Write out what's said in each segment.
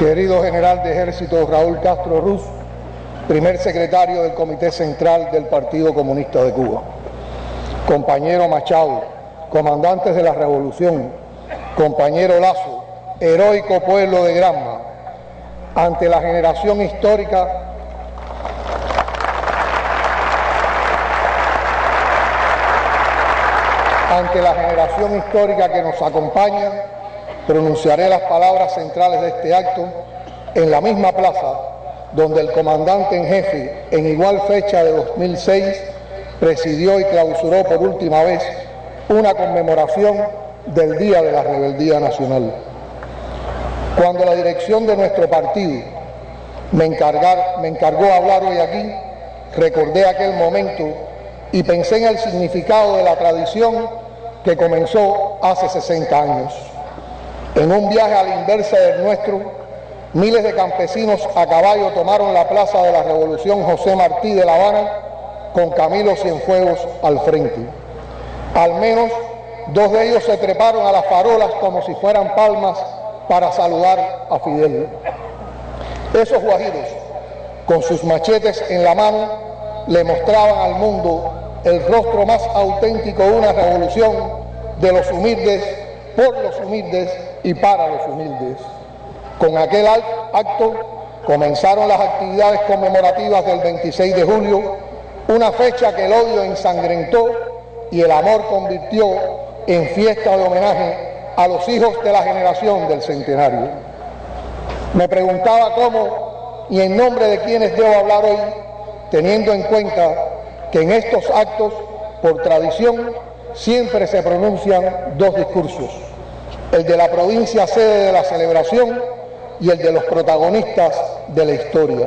Querido General de Ejército Raúl Castro Ruz, primer secretario del Comité Central del Partido Comunista de Cuba, compañero Machado, comandantes de la Revolución, compañero Lazo, heroico pueblo de Granma, ante la generación histórica que nos acompaña, pronunciaré las palabras centrales de este acto en la misma plaza donde el comandante en jefe, en igual fecha de 2006, presidió y clausuró por última vez una conmemoración del Día de la Rebeldía Nacional. Cuando la dirección de nuestro partido me encargó hablar hoy aquí, recordé aquel momento y pensé en el significado de la tradición que comenzó hace 60 años. En un viaje a la inversa del nuestro, miles de campesinos a caballo tomaron la plaza de la Revolución José Martí de La Habana con Camilo Cienfuegos al frente. Al menos 2 de ellos se treparon a las farolas como si fueran palmas para saludar a Fidel. Esos guajiros, con sus machetes en la mano, le mostraban al mundo el rostro más auténtico de una revolución de los humildes, por los humildes y para los humildes. Con aquel acto comenzaron las actividades conmemorativas del 26 de julio, una fecha que el odio ensangrentó y el amor convirtió en fiesta de homenaje a los hijos de la generación del centenario. Me preguntaba cómo y en nombre de quienes debo hablar hoy, teniendo en cuenta que en estos actos, por tradición, siempre se pronuncian 2 discursos, el de la provincia sede de la celebración y el de los protagonistas de la historia.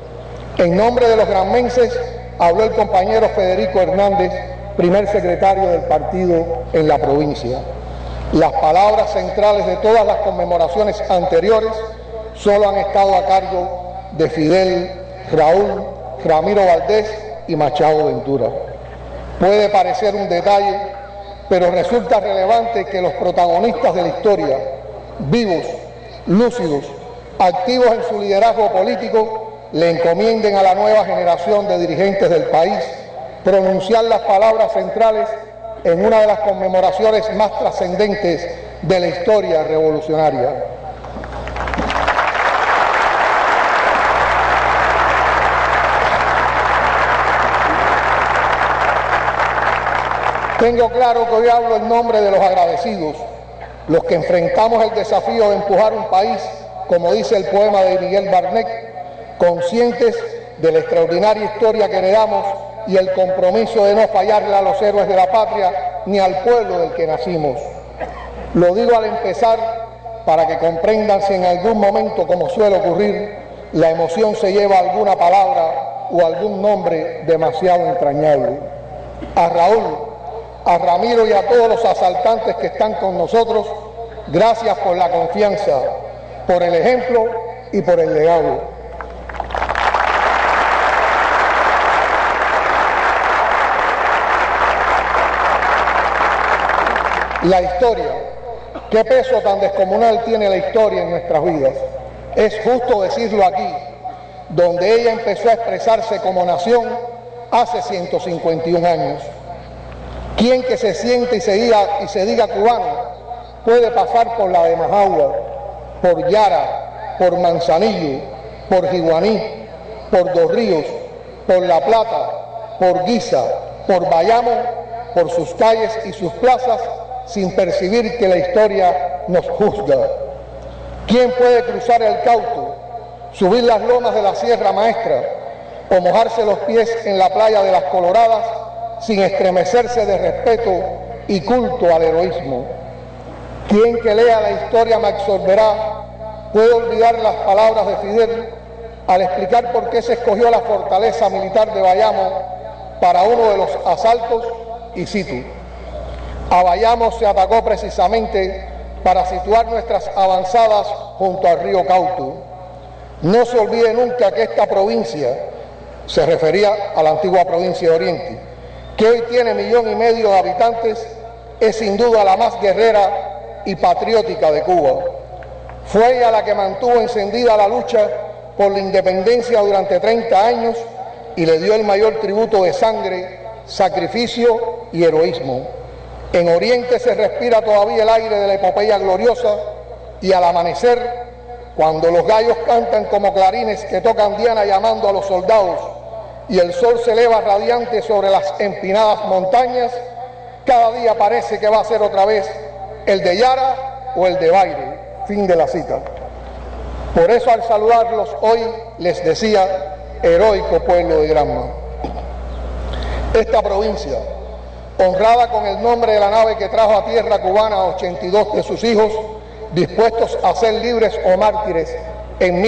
En nombre de los granmenses habló el compañero Federico Hernández, primer secretario del partido en la provincia. Las palabras centrales de todas las conmemoraciones anteriores solo han estado a cargo de Fidel, Raúl, Ramiro Valdés y Machado Ventura. Puede parecer un detalle, pero resulta relevante que los protagonistas de la historia, vivos, lúcidos, activos en su liderazgo político, le encomienden a la nueva generación de dirigentes del país pronunciar las palabras centrales en una de las conmemoraciones más trascendentes de la historia revolucionaria. Tengo claro que hoy hablo en nombre de los agradecidos, los que enfrentamos el desafío de empujar un país, como dice el poema de Miguel Barnet, conscientes de la extraordinaria historia que heredamos y el compromiso de no fallarle a los héroes de la patria ni al pueblo del que nacimos. Lo digo al empezar para que comprendan si en algún momento, como suele ocurrir, la emoción se lleva alguna palabra o algún nombre demasiado entrañable. A Raúl, a Ramiro y a todos los asaltantes que están con nosotros, gracias por la confianza, por el ejemplo y por el legado. La historia, qué peso tan descomunal tiene la historia en nuestras vidas. Es justo decirlo aquí, donde ella empezó a expresarse como nación hace 151 años. Quien que se siente y se diga cubano puede pasar por la de Majagua, por Yara, por Manzanillo, por Jiguaní, por Dos Ríos, por La Plata, por Guisa, por Bayamo, por sus calles y sus plazas, sin percibir que la historia nos juzga. ¿Quién puede cruzar el Cauto, subir las lomas de la Sierra Maestra o mojarse los pies en la playa de las Coloradas sin estremecerse de respeto y culto al heroísmo? Quien que lea la historia Maxorberá puede olvidar las palabras de Fidel al explicar por qué se escogió la fortaleza militar de Bayamo para uno de los asaltos, y cito: a Bayamo se atacó precisamente para situar nuestras avanzadas junto al río Cauto. No se olvide nunca que esta provincia, se refería a la antigua provincia de Oriente, que hoy tiene 1,5 millones de habitantes, es sin duda la más guerrera y patriótica de Cuba. Fue ella la que mantuvo encendida la lucha por la independencia durante 30 años y le dio el mayor tributo de sangre, sacrificio y heroísmo. En Oriente se respira todavía el aire de la epopeya gloriosa y al amanecer, cuando los gallos cantan como clarines que tocan diana llamando a los soldados y el sol se eleva radiante sobre las empinadas montañas, cada día parece que va a ser otra vez el de Yara o el de Baire. Fin de la cita. Por eso al saludarlos hoy les decía, heroico pueblo de Granma. Esta provincia, honrada con el nombre de la nave que trajo a tierra cubana a 82 de sus hijos, dispuestos a ser libres o mártires en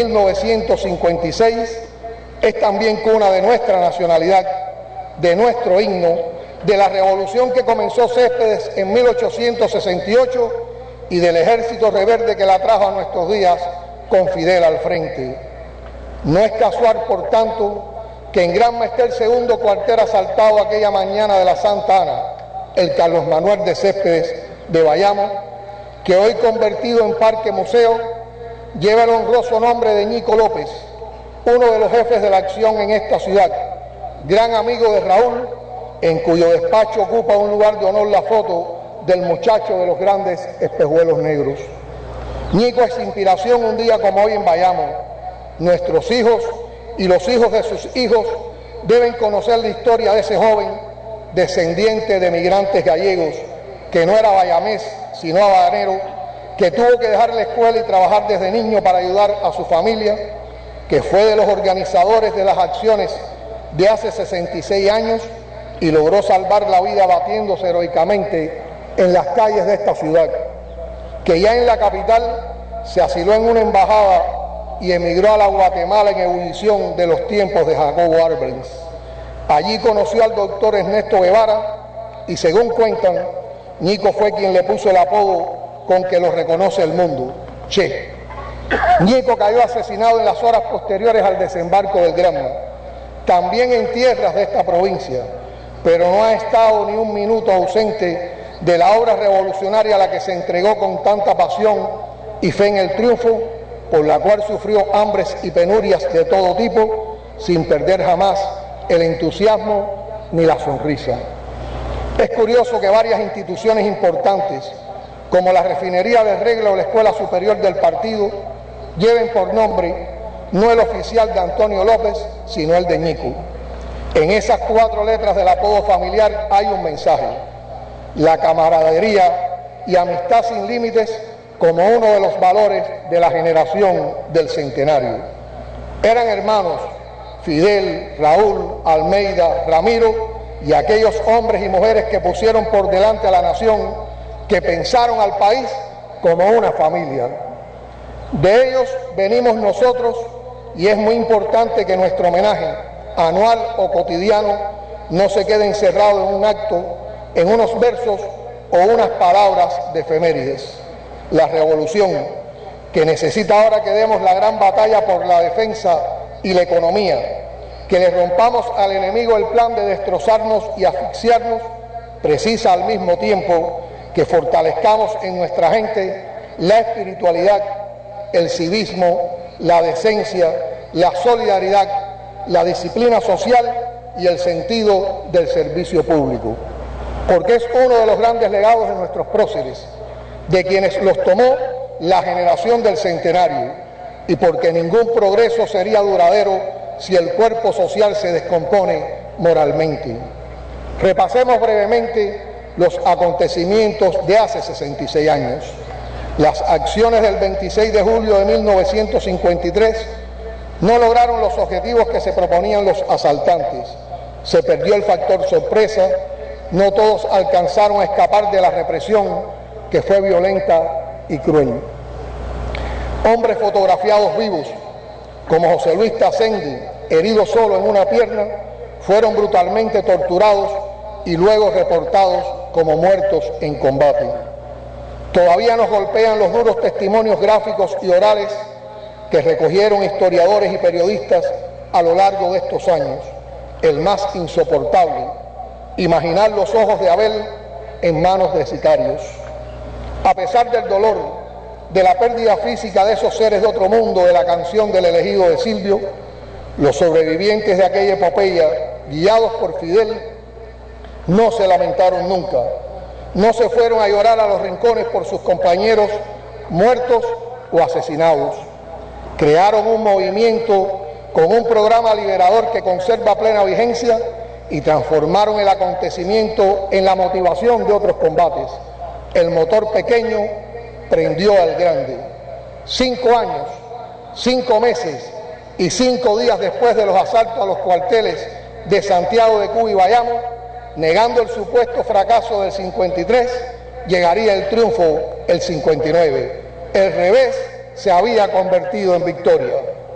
1956, es también cuna de nuestra nacionalidad, de nuestro himno, de la revolución que comenzó Céspedes en 1868 y del ejército rebelde que la trajo a nuestros días con Fidel al frente. No es casual, por tanto, que en Granma esté el segundo cuartel asaltado aquella mañana de la Santa Ana, el Carlos Manuel de Céspedes de Bayamo, que hoy convertido en parque museo, lleva el honroso nombre de Ñico López, uno de los jefes de la acción en esta ciudad, gran amigo de Raúl, en cuyo despacho ocupa un lugar de honor la foto del muchacho de los grandes espejuelos negros. Ñico es inspiración un día como hoy en Bayamo. Nuestros hijos y los hijos de sus hijos deben conocer la historia de ese joven descendiente de migrantes gallegos, que no era bayamés, sino habanero, que tuvo que dejar la escuela y trabajar desde niño para ayudar a su familia, que fue de los organizadores de las acciones de hace 66 años y logró salvar la vida batiéndose heroicamente en las calles de esta ciudad, que ya en la capital se asiló en una embajada y emigró a la Guatemala en ebullición de los tiempos de Jacobo Arbenz. Allí conoció al doctor Ernesto Guevara y, según cuentan, Ñico fue quien le puso el apodo con que lo reconoce el mundo, Che. Ñico cayó asesinado en las horas posteriores al desembarco del Granma, también en tierras de esta provincia, pero no ha estado ni un minuto ausente de la obra revolucionaria a la que se entregó con tanta pasión y fe en el triunfo, por la cual sufrió hambres y penurias de todo tipo, sin perder jamás el entusiasmo ni la sonrisa. Es curioso que varias instituciones importantes, como la Refinería de Regla o la Escuela Superior del Partido, lleven por nombre no el oficial de Antonio López, sino el de Ñico. En esas 4 letras del apodo familiar hay un mensaje: la camaradería y amistad sin límites como uno de los valores de la generación del centenario. Eran hermanos Fidel, Raúl, Almeida, Ramiro y aquellos hombres y mujeres que pusieron por delante a la nación, que pensaron al país como una familia. De ellos venimos nosotros y es muy importante que nuestro homenaje, anual o cotidiano, no se quede encerrado en un acto, en unos versos o unas palabras de efemérides. La revolución, que necesita ahora que demos la gran batalla por la defensa y la economía, que le rompamos al enemigo el plan de destrozarnos y asfixiarnos, precisa al mismo tiempo que fortalezcamos en nuestra gente la espiritualidad, el civismo, la decencia, la solidaridad, la disciplina social y el sentido del servicio público, porque es uno de los grandes legados de nuestros próceres, de quienes los tomó la generación del centenario, y porque ningún progreso sería duradero si el cuerpo social se descompone moralmente. Repasemos brevemente los acontecimientos de hace 66 años. Las acciones del 26 de julio de 1953 no lograron los objetivos que se proponían los asaltantes. Se perdió el factor sorpresa, no todos alcanzaron a escapar de la represión, que fue violenta y cruel. Hombres fotografiados vivos, como José Luis Tacendi, herido solo en una pierna, fueron brutalmente torturados y luego reportados como muertos en combate. Todavía nos golpean los duros testimonios gráficos y orales que recogieron historiadores y periodistas a lo largo de estos años. El más insoportable, imaginar los ojos de Abel en manos de sicarios. A pesar del dolor, de la pérdida física de esos seres de otro mundo de la canción del elegido de Silvio, los sobrevivientes de aquella epopeya, guiados por Fidel, no se lamentaron nunca, no se fueron a llorar a los rincones por sus compañeros muertos o asesinados. Crearon un movimiento con un programa liberador que conserva plena vigencia y transformaron el acontecimiento en la motivación de otros combates. El motor pequeño prendió al grande. 5 años, 5 meses y 5 días después de los asaltos a los cuarteles de Santiago de Cuba y Bayamo, negando el supuesto fracaso del 53, llegaría el triunfo el 59. El revés se había convertido en victoria.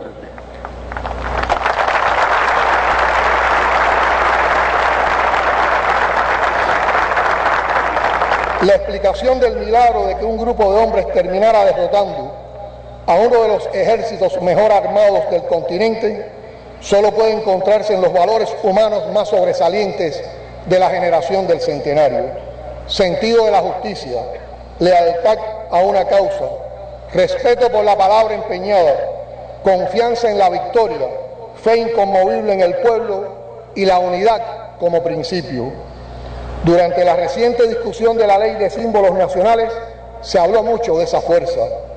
La explicación del milagro de que un grupo de hombres terminara derrotando a uno de los ejércitos mejor armados del continente solo puede encontrarse en los valores humanos más sobresalientes de la generación del centenario: sentido de la justicia, lealtad a una causa, respeto por la palabra empeñada, confianza en la victoria, fe inconmovible en el pueblo y la unidad como principio. Durante la reciente discusión de la ley de símbolos nacionales se habló mucho de esa fuerza.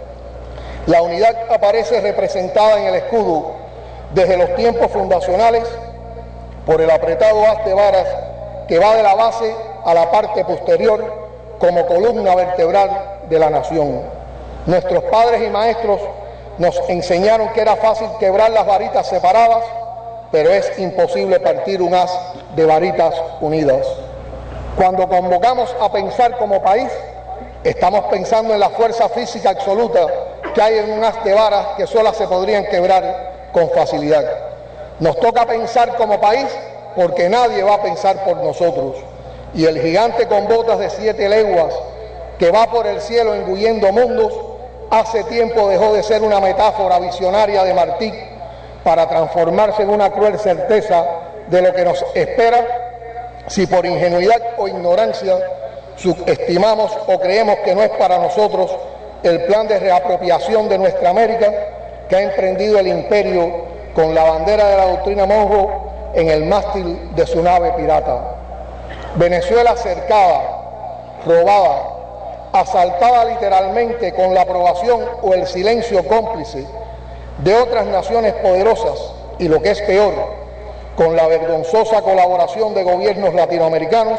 La unidad aparece representada en el escudo desde los tiempos fundacionales por el apretado haz de varas que va de la base a la parte posterior como columna vertebral de la nación. Nuestros padres y maestros nos enseñaron que era fácil quebrar las varitas separadas, pero es imposible partir un haz de varitas unidas. Cuando convocamos a pensar como país, estamos pensando en la fuerza física absoluta que hay en un haz de varas que solas se podrían quebrar con facilidad. Nos toca pensar como país porque nadie va a pensar por nosotros. Y el gigante con botas de 7 leguas que va por el cielo engullendo mundos, hace tiempo dejó de ser una metáfora visionaria de Martí para transformarse en una cruel certeza de lo que nos espera si por ingenuidad o ignorancia subestimamos o creemos que no es para nosotros el plan de reapropiación de nuestra América que ha emprendido el imperio con la bandera de la doctrina Monroe en el mástil de su nave pirata. Venezuela cercada, robada, asaltada literalmente con la aprobación o el silencio cómplice de otras naciones poderosas y, lo que es peor, con la vergonzosa colaboración de gobiernos latinoamericanos,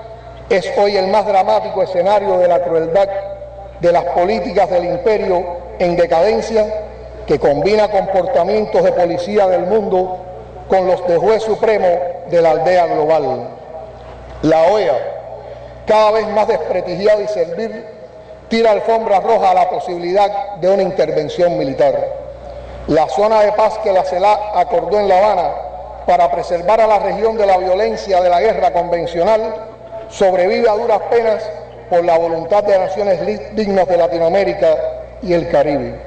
es hoy el más dramático escenario de la crueldad de las políticas del imperio en decadencia, que combina comportamientos de policía del mundo con los de juez supremo de la aldea global. La OEA, cada vez más desprestigiada y servil, tira alfombra roja a la posibilidad de una intervención militar. La zona de paz que la CELAC acordó en La Habana para preservar a la región de la violencia de la guerra convencional sobrevive a duras penas por la voluntad de naciones dignas de Latinoamérica y el Caribe.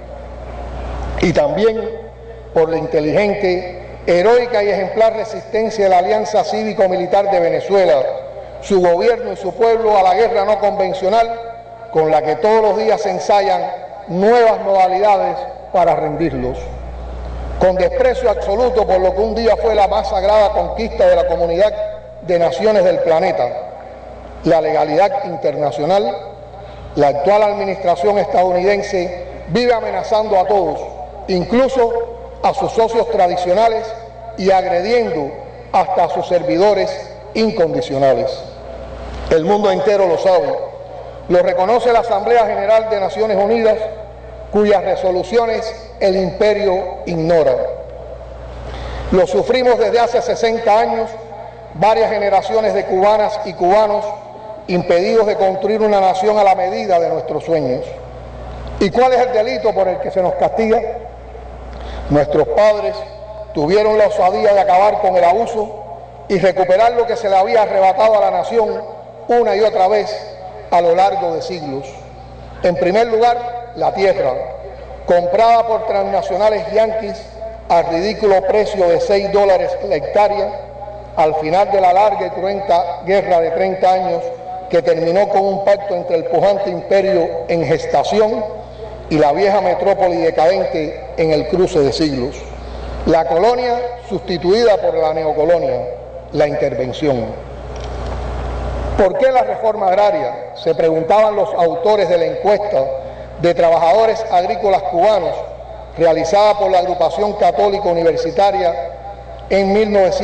Y también por la inteligente, heroica y ejemplar resistencia de la Alianza Cívico-Militar de Venezuela, su gobierno y su pueblo a la guerra no convencional, con la que todos los días se ensayan nuevas modalidades para rendirlos. Con desprecio absoluto por lo que un día fue la más sagrada conquista de la comunidad de naciones del planeta, la legalidad internacional, la actual administración estadounidense vive amenazando a todos, incluso a sus socios tradicionales, y agrediendo hasta a sus servidores incondicionales. El mundo entero lo sabe, lo reconoce la Asamblea General de Naciones Unidas, cuyas resoluciones el imperio ignora. Lo sufrimos desde hace 60 años, varias generaciones de cubanas y cubanos impedidos de construir una nación a la medida de nuestros sueños. ¿Y cuál es el delito por el que se nos castiga? Nuestros padres tuvieron la osadía de acabar con el abuso y recuperar lo que se le había arrebatado a la nación una y otra vez a lo largo de siglos. En primer lugar, la tierra, comprada por transnacionales yanquis al ridículo precio de $6 la hectárea, al final de la larga y cruenta guerra de 30 años que terminó con un pacto entre el pujante imperio en gestación y la vieja metrópoli decadente en el cruce de siglos. La colonia sustituida por la neocolonia, la intervención. ¿Por qué la reforma agraria?, se preguntaban los autores de la encuesta de trabajadores agrícolas cubanos realizada por la Agrupación Católica Universitaria en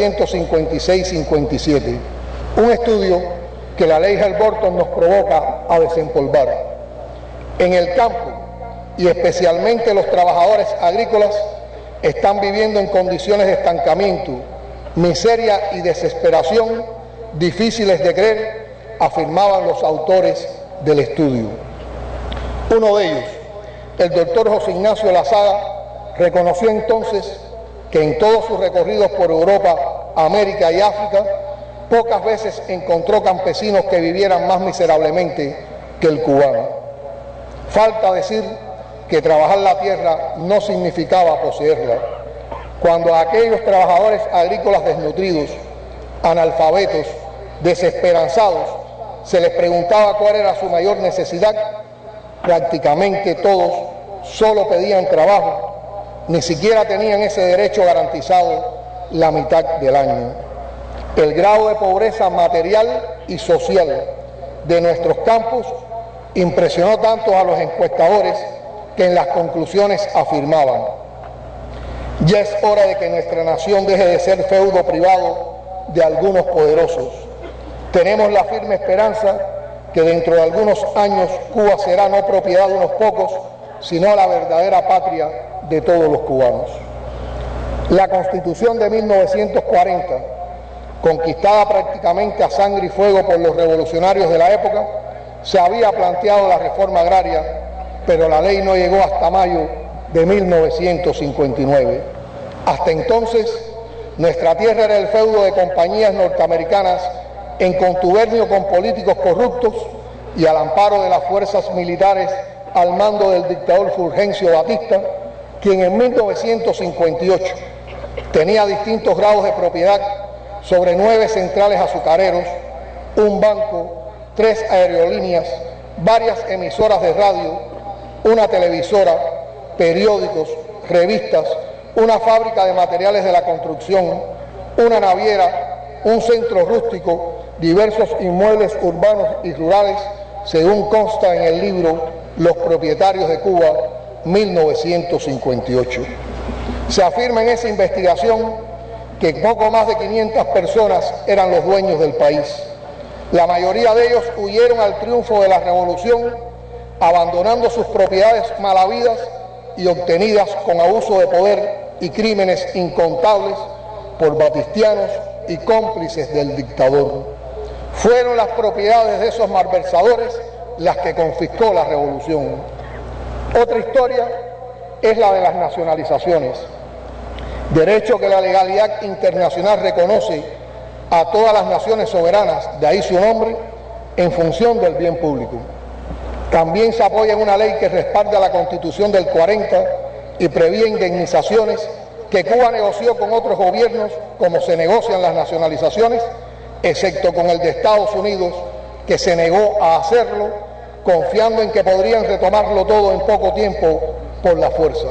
1956-57. Un estudio que la ley Helms-Burton nos provoca a desempolvar. En el campo, y especialmente los trabajadores agrícolas, están viviendo en condiciones de estancamiento, miseria y desesperación difíciles de creer, afirmaban los autores del estudio. Uno de ellos, el doctor José Ignacio Lazaga, reconoció entonces que en todos sus recorridos por Europa, América y África, pocas veces encontró campesinos que vivieran más miserablemente que el cubano. Falta decir que trabajar la tierra no significaba poseerla. Cuando a aquellos trabajadores agrícolas desnutridos, analfabetos, desesperanzados, se les preguntaba cuál era su mayor necesidad, prácticamente todos solo pedían trabajo, ni siquiera tenían ese derecho garantizado la mitad del año. El grado de pobreza material y social de nuestros campos impresionó tanto a los encuestadores que en las conclusiones afirmaban: ya es hora de que nuestra nación deje de ser feudo privado de algunos poderosos. Tenemos la firme esperanza que dentro de algunos años Cuba será no propiedad de unos pocos, sino la verdadera patria de todos los cubanos. La Constitución de 1940, conquistada prácticamente a sangre y fuego por los revolucionarios de la época, se había planteado la reforma agraria, pero la ley no llegó hasta mayo de 1959. Hasta entonces, nuestra tierra era el feudo de compañías norteamericanas en contubernio con políticos corruptos y al amparo de las fuerzas militares al mando del dictador Fulgencio Batista, quien en 1958 tenía distintos grados de propiedad sobre 9 centrales azucareros, un banco, 3 aerolíneas, varias emisoras de radio, una televisora, periódicos, revistas, una fábrica de materiales de la construcción, una naviera, un centro rústico, diversos inmuebles urbanos y rurales, según consta en el libro Los propietarios de Cuba, 1958. Se afirma en esa investigación que poco más de 500 personas eran los dueños del país. La mayoría de ellos huyeron al triunfo de la revolución, abandonando sus propiedades mal habidas y obtenidas con abuso de poder y crímenes incontables por batistianos y cómplices del dictador. Fueron las propiedades de esos malversadores las que confiscó la revolución. Otra historia es la de las nacionalizaciones, derecho que la legalidad internacional reconoce a todas las naciones soberanas, de ahí su nombre, en función del bien público. También se apoya en una ley que respalda la Constitución del 40 y prevé indemnizaciones que Cuba negoció con otros gobiernos, como se negocian las nacionalizaciones, excepto con el de Estados Unidos, que se negó a hacerlo, confiando en que podrían retomarlo todo en poco tiempo por la fuerza.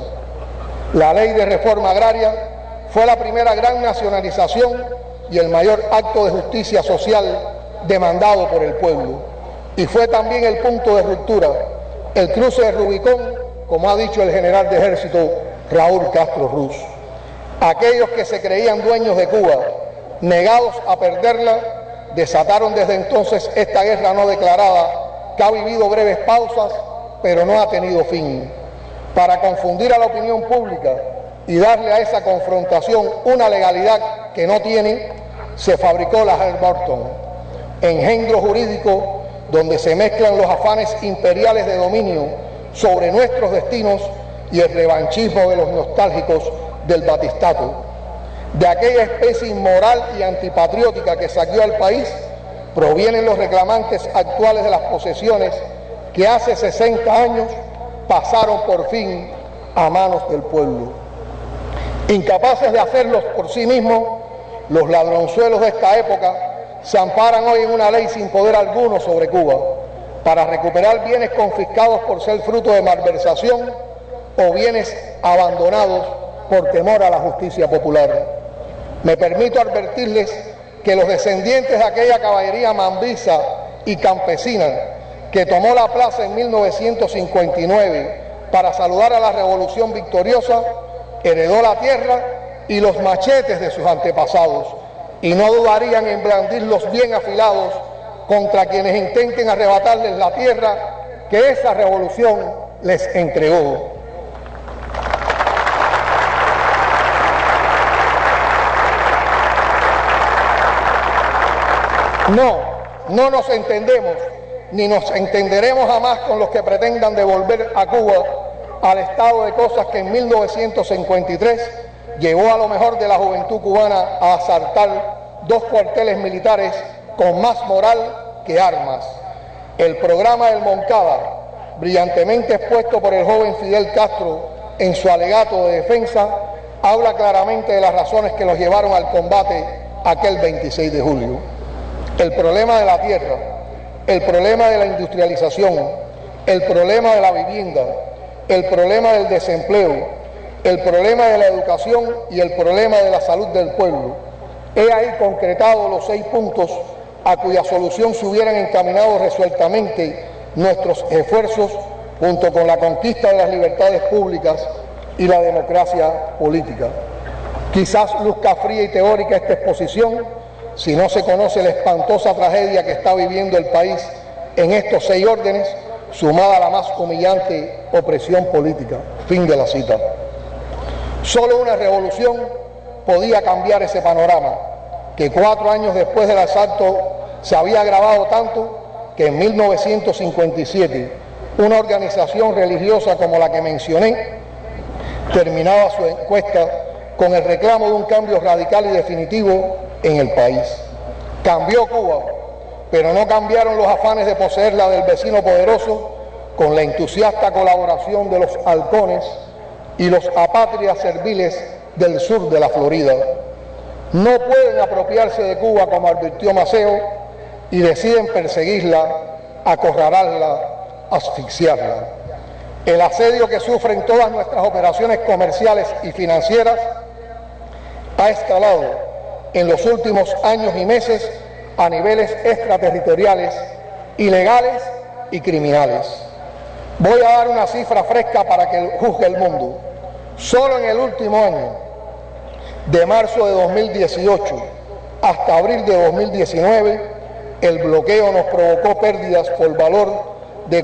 La ley de reforma agraria fue la primera gran nacionalización y el mayor acto de justicia social demandado por el pueblo. Y fue también el punto de ruptura, el cruce de Rubicón, como ha dicho el general de ejército Raúl Castro Ruz. Aquellos que se creían dueños de Cuba, negados a perderla, desataron desde entonces esta guerra no declarada que ha vivido breves pausas, pero no ha tenido fin. Para confundir a la opinión pública y darle a esa confrontación una legalidad que no tiene, se fabricó la Helms-Burton, engendro jurídico donde se mezclan los afanes imperiales de dominio sobre nuestros destinos y el revanchismo de los nostálgicos del batistato. De aquella especie inmoral y antipatriótica que saqueó al país provienen los reclamantes actuales de las posesiones que hace 60 años pasaron por fin a manos del pueblo. Incapaces de hacerlos por sí mismos, los ladronzuelos de esta época se amparan hoy en una ley sin poder alguno sobre Cuba, para recuperar bienes confiscados por ser fruto de malversación o bienes abandonados por temor a la justicia popular. Me permito advertirles que los descendientes de aquella caballería mambisa y campesina que tomó la plaza en 1959 para saludar a la revolución victoriosa, heredó la tierra y los machetes de sus antepasados, y no dudarían en blandirlos bien afilados contra quienes intenten arrebatarles la tierra que esa revolución les entregó. No nos entendemos, ni nos entenderemos jamás con los que pretendan devolver a Cuba al estado de cosas que en 1953 llevó a lo mejor de la juventud cubana a asaltar 2 cuarteles militares con más moral que armas. El programa del Moncada, brillantemente expuesto por el joven Fidel Castro en su alegato de defensa, habla claramente de las razones que los llevaron al combate aquel 26 de julio. El problema de la tierra, el problema de la industrialización, el problema de la vivienda, el problema del desempleo, el problema de la educación y el problema de la salud del pueblo. He ahí concretado los 6 puntos a cuya solución se hubieran encaminado resueltamente nuestros esfuerzos junto con la conquista de las libertades públicas y la democracia política. Quizás luzca fría y teórica esta exposición si no se conoce la espantosa tragedia que está viviendo el país en estos 6 órdenes, sumada a la más humillante opresión política. Fin de la cita. Solo una revolución podía cambiar ese panorama, que 4 años después del asalto se había agravado tanto que en 1957 una organización religiosa como la que mencioné terminaba su encuesta con el reclamo de un cambio radical y definitivo en el país. Cambió Cuba, pero no cambiaron los afanes de poseerla del vecino poderoso con la entusiasta colaboración de los halcones y los apátridas serviles del sur de la Florida. No pueden apropiarse de Cuba, como advirtió Maceo, y deciden perseguirla, acorralarla, asfixiarla. El asedio que sufren todas nuestras operaciones comerciales y financieras ha escalado en los últimos años y meses a niveles extraterritoriales, ilegales y criminales. Voy a dar una cifra fresca para que juzgue el mundo. Solo en el último año, de marzo de 2018 hasta abril de 2019, el bloqueo nos provocó pérdidas por valor de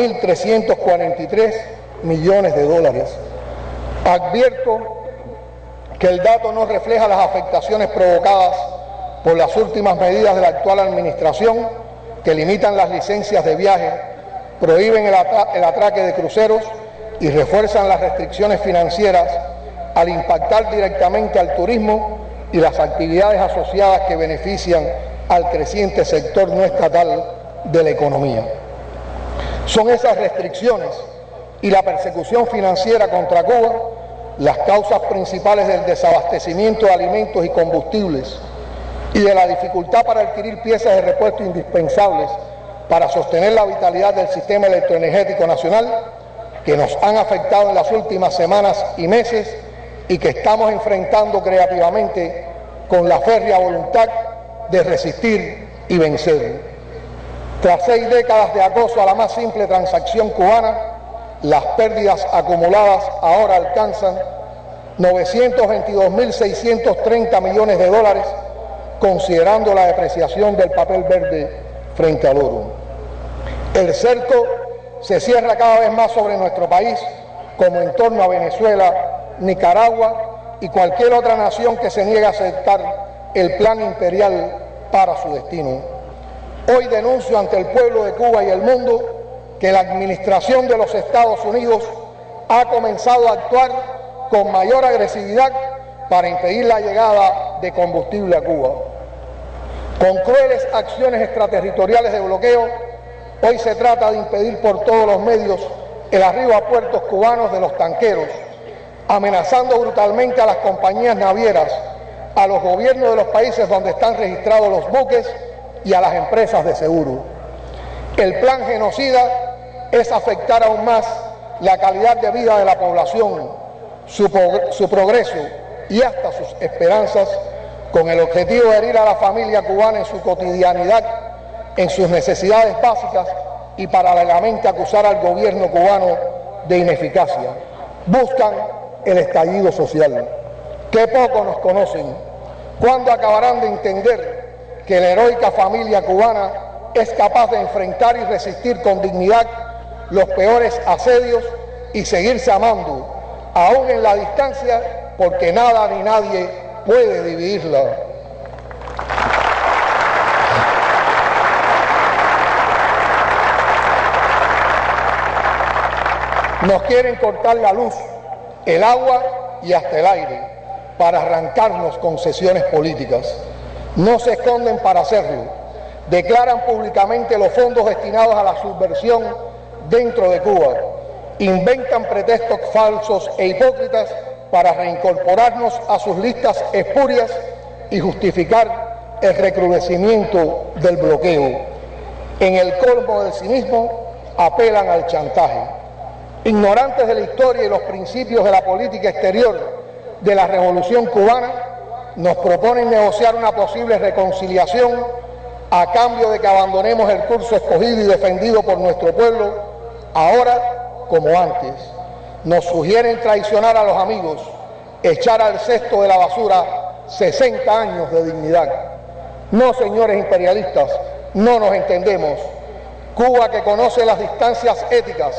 4.343 millones de dólares. Advierto que el dato no refleja las afectaciones provocadas por las últimas medidas de la actual administración, que limitan las licencias de viaje, prohíben el atraque de cruceros y refuerzan las restricciones financieras al impactar directamente al turismo y las actividades asociadas que benefician al creciente sector no estatal de la economía. Son esas restricciones y la persecución financiera contra Cuba las causas principales del desabastecimiento de alimentos y combustibles y de la dificultad para adquirir piezas de repuesto indispensables para sostener la vitalidad del sistema electroenergético nacional, que nos han afectado en las últimas semanas y meses y que estamos enfrentando creativamente con la férrea voluntad de resistir y vencer. Tras 6 décadas de acoso a la más simple transacción cubana, las pérdidas acumuladas ahora alcanzan 922.630 millones de dólares, considerando la depreciación del papel verde frente al oro. El cerco se cierra cada vez más sobre nuestro país, como en torno a Venezuela, Nicaragua y cualquier otra nación que se niegue a aceptar el plan imperial para su destino. Hoy denuncio ante el pueblo de Cuba y el mundo que la administración de los Estados Unidos ha comenzado a actuar con mayor agresividad para impedir la llegada de combustible a Cuba. Con crueles acciones extraterritoriales de bloqueo, hoy se trata de impedir por todos los medios el arribo a puertos cubanos de los tanqueros, amenazando brutalmente a las compañías navieras, a los gobiernos de los países donde están registrados los buques y a las empresas de seguro. El plan genocida es afectar aún más la calidad de vida de la población, su progreso y hasta sus esperanzas, con el objetivo de herir a la familia cubana en su cotidianidad, en sus necesidades básicas y paralelamente acusar al gobierno cubano de ineficacia. Buscan el estallido social. Qué poco nos conocen. ¿Cuándo acabarán de entender que la heroica familia cubana es capaz de enfrentar y resistir con dignidad los peores asedios y seguirse amando, aún en la distancia, porque nada ni nadie puede dividirla? Nos quieren cortar la luz, el agua y hasta el aire para arrancarnos concesiones políticas. No se esconden para hacerlo. Declaran públicamente los fondos destinados a la subversión dentro de Cuba. Inventan pretextos falsos e hipócritas para reincorporarnos a sus listas espurias y justificar el recrudecimiento del bloqueo. En el colmo del cinismo, apelan al chantaje. Ignorantes de la historia y los principios de la política exterior de la Revolución Cubana, nos proponen negociar una posible reconciliación a cambio de que abandonemos el curso escogido y defendido por nuestro pueblo, ahora como antes. Nos sugieren traicionar a los amigos, echar al cesto de la basura 60 años de dignidad. No, señores imperialistas, no nos entendemos. Cuba, que conoce las distancias éticas,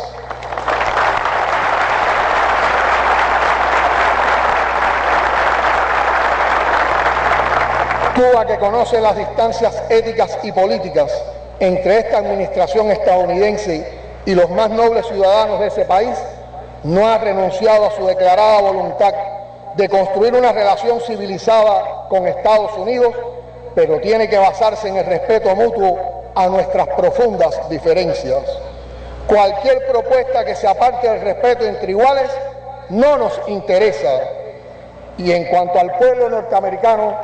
Cuba, que conoce las distancias éticas y políticas entre esta administración estadounidense y los más nobles ciudadanos de ese país, no ha renunciado a su declarada voluntad de construir una relación civilizada con Estados Unidos, pero tiene que basarse en el respeto mutuo a nuestras profundas diferencias. Cualquier propuesta que se aparte del respeto entre iguales no nos interesa. Y en cuanto al pueblo norteamericano,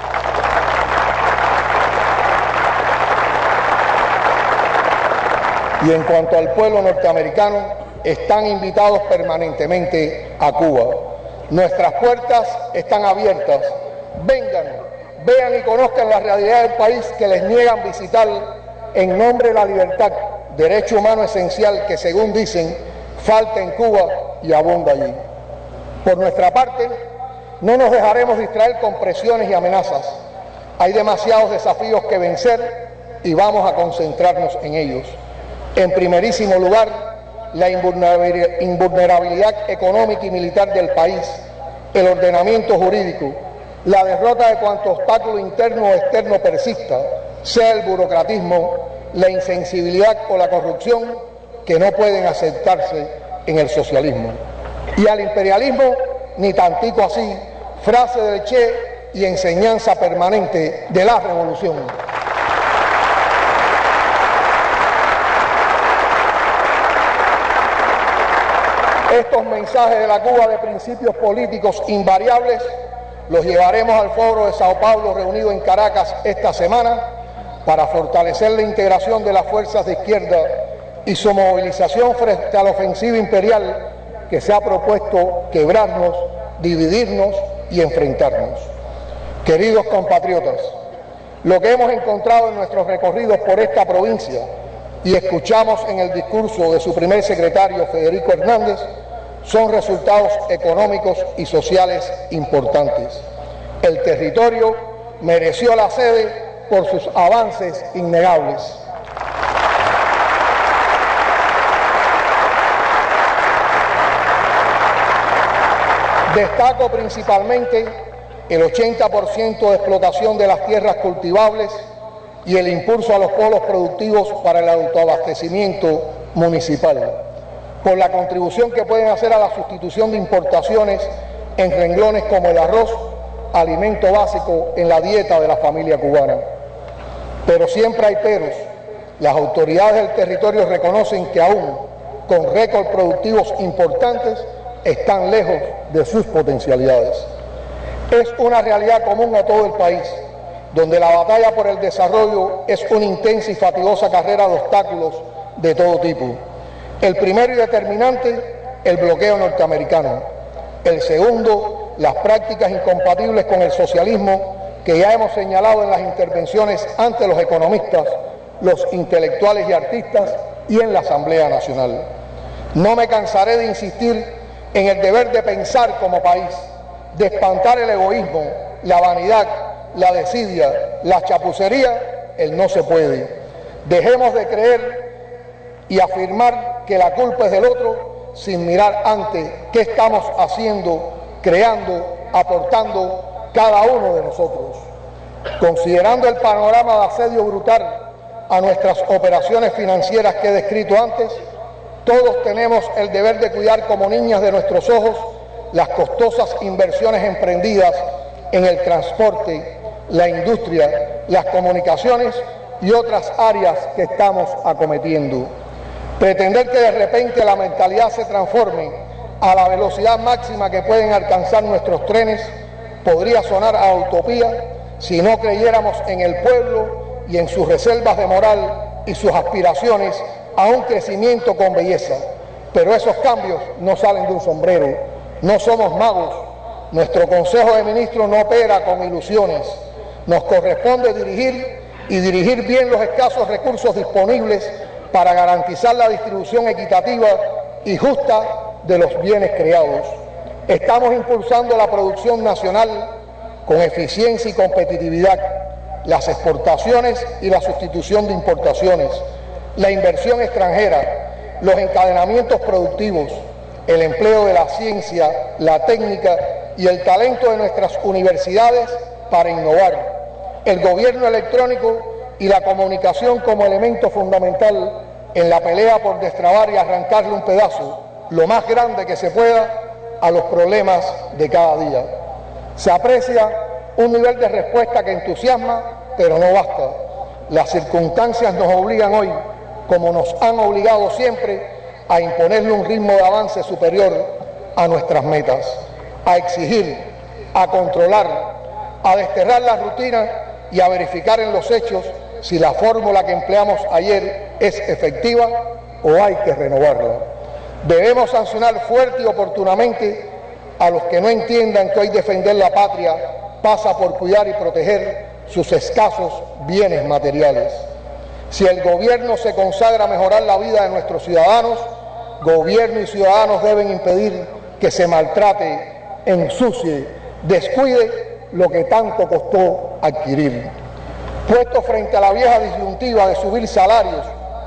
están invitados permanentemente a Cuba. Nuestras puertas están abiertas. Vengan, vean y conozcan la realidad del país que les niegan visitar en nombre de la libertad, derecho humano esencial que, según dicen, falta en Cuba y abunda allí. Por nuestra parte, no nos dejaremos distraer con presiones y amenazas. Hay demasiados desafíos que vencer y vamos a concentrarnos en ellos. En primerísimo lugar, la invulnerabilidad económica y militar del país, el ordenamiento jurídico, la derrota de cuanto obstáculo interno o externo persista, sea el burocratismo, la insensibilidad o la corrupción, que no pueden aceptarse en el socialismo. Y al imperialismo, ni tantico así, frase del Che y enseñanza permanente de la revolución. Estos mensajes de la Cuba de principios políticos invariables los llevaremos al foro de Sao Paulo reunido en Caracas esta semana para fortalecer la integración de las fuerzas de izquierda y su movilización frente a la ofensiva imperial que se ha propuesto quebrarnos, dividirnos y enfrentarnos. Queridos compatriotas, lo que hemos encontrado en nuestros recorridos por esta provincia y escuchamos en el discurso de su primer secretario, Federico Hernández, son resultados económicos y sociales importantes. El territorio mereció la sede por sus avances innegables. Destaco principalmente el 80% de explotación de las tierras cultivables y el impulso a los polos productivos para el autoabastecimiento municipal, por la contribución que pueden hacer a la sustitución de importaciones en renglones como el arroz, alimento básico en la dieta de la familia cubana. Pero siempre hay peros. Las autoridades del territorio reconocen que aún con récords productivos importantes están lejos de sus potencialidades. Es una realidad común a todo el país donde la batalla por el desarrollo es una intensa y fatigosa carrera de obstáculos de todo tipo. El primero y determinante, el bloqueo norteamericano. El segundo, las prácticas incompatibles con el socialismo que ya hemos señalado en las intervenciones ante los economistas, los intelectuales y artistas y en la Asamblea Nacional. No me cansaré de insistir en el deber de pensar como país, de espantar el egoísmo, la vanidad, la desidia, la chapucería, el no se puede. Dejemos de creer y afirmar que la culpa es del otro sin mirar antes qué estamos haciendo, creando, aportando cada uno de nosotros. Considerando el panorama de asedio brutal a nuestras operaciones financieras que he descrito antes, todos tenemos el deber de cuidar como niñas de nuestros ojos las costosas inversiones emprendidas en el transporte, la industria, las comunicaciones y otras áreas que estamos acometiendo. Pretender que de repente la mentalidad se transforme a la velocidad máxima que pueden alcanzar nuestros trenes podría sonar a utopía si no creyéramos en el pueblo y en sus reservas de moral y sus aspiraciones a un crecimiento con belleza. Pero esos cambios no salen de un sombrero, no somos magos. Nuestro Consejo de Ministros no opera con ilusiones. Nos corresponde dirigir bien los escasos recursos disponibles para garantizar la distribución equitativa y justa de los bienes creados. Estamos impulsando la producción nacional con eficiencia y competitividad, las exportaciones y la sustitución de importaciones, la inversión extranjera, los encadenamientos productivos, el empleo de la ciencia, la técnica y el talento de nuestras universidades para innovar, el gobierno electrónico y la comunicación como elemento fundamental en la pelea por destrabar y arrancarle un pedazo, lo más grande que se pueda, a los problemas de cada día. Se aprecia un nivel de respuesta que entusiasma, pero no basta. Las circunstancias nos obligan hoy, como nos han obligado siempre, a imponerle un ritmo de avance superior a nuestras metas, a exigir, a controlar, a desterrar la rutina y a verificar en los hechos si la fórmula que empleamos ayer es efectiva o hay que renovarla. Debemos sancionar fuerte y oportunamente a los que no entiendan que hoy defender la patria pasa por cuidar y proteger sus escasos bienes materiales. Si el gobierno se consagra a mejorar la vida de nuestros ciudadanos, gobierno y ciudadanos deben impedir que se maltrate, ensucie, descuide lo que tanto costó adquirir. Puesto frente a la vieja disyuntiva de subir salarios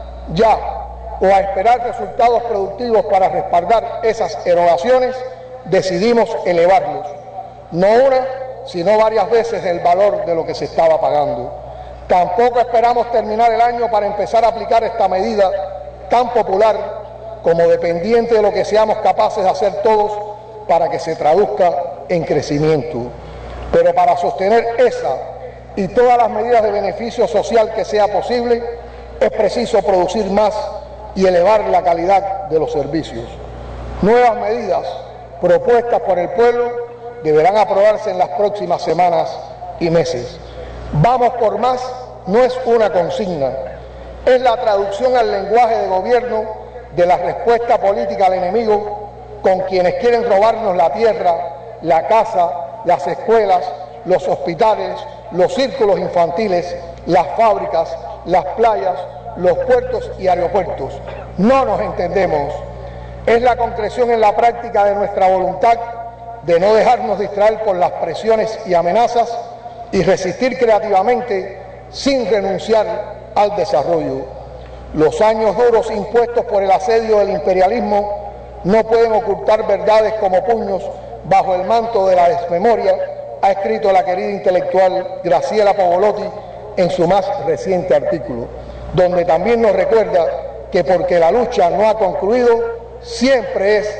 ya o a esperar resultados productivos para respaldar esas erogaciones, decidimos elevarlos, no una, sino varias veces el valor de lo que se estaba pagando. Tampoco esperamos terminar el año para empezar a aplicar esta medida tan popular como dependiente de lo que seamos capaces de hacer todos para que se traduzca en crecimiento. Pero para sostener esa y todas las medidas de beneficio social que sea posible, es preciso producir más y elevar la calidad de los servicios. Nuevas medidas propuestas por el pueblo deberán aprobarse en las próximas semanas y meses. Vamos por más no es una consigna, es la traducción al lenguaje de gobierno de la respuesta política al enemigo con quienes quieren robarnos la tierra, la casa, las escuelas, los hospitales, los círculos infantiles, las fábricas, las playas, los puertos y aeropuertos. No nos entendemos. Es la concreción en la práctica de nuestra voluntad de no dejarnos distraer por las presiones y amenazas y resistir creativamente sin renunciar al desarrollo. Los años duros impuestos por el asedio del imperialismo no pueden ocultar verdades como puños bajo el manto de la desmemoria, ha escrito la querida intelectual Graciela Pogolotti en su más reciente artículo, donde también nos recuerda que porque la lucha no ha concluido, siempre es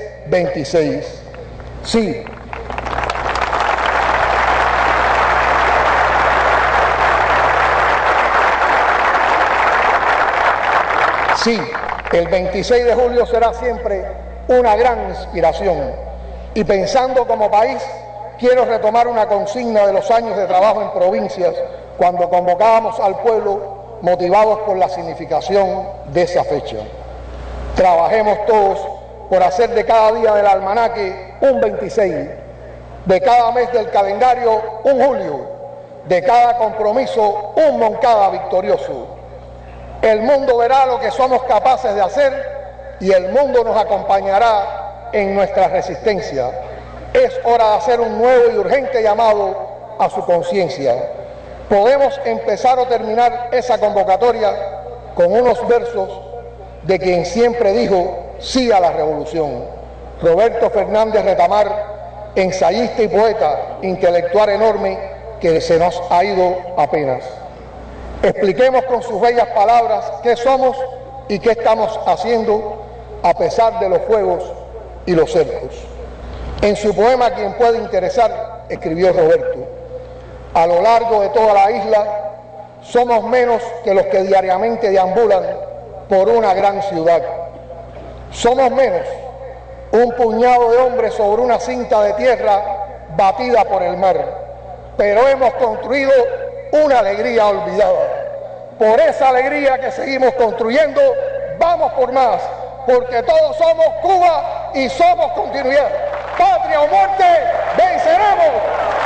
26. Sí. Sí, el 26 de julio será siempre una gran inspiración. Y pensando como país, quiero retomar una consigna de los años de trabajo en provincias cuando convocábamos al pueblo motivados por la significación de esa fecha. Trabajemos todos por hacer de cada día del almanaque un 26, de cada mes del calendario un julio, de cada compromiso un Moncada victorioso. El mundo verá lo que somos capaces de hacer y el mundo nos acompañará en nuestra resistencia. Es hora de hacer un nuevo y urgente llamado a su conciencia. Podemos empezar o terminar esa convocatoria con unos versos de quien siempre dijo sí a la revolución, Roberto Fernández Retamar, ensayista y poeta, intelectual enorme que se nos ha ido apenas. Expliquemos con sus bellas palabras qué somos y qué estamos haciendo a pesar de los fuegos y los cercos. En su poema Quien puede interesar, escribió Roberto: a lo largo de toda la isla somos menos que los que diariamente deambulan por una gran ciudad. Somos menos, un puñado de hombres sobre una cinta de tierra batida por el mar, pero hemos construido una alegría olvidada. Por esa alegría que seguimos construyendo, vamos por más, porque todos somos Cuba y somos continuidad. Patria o muerte, venceremos.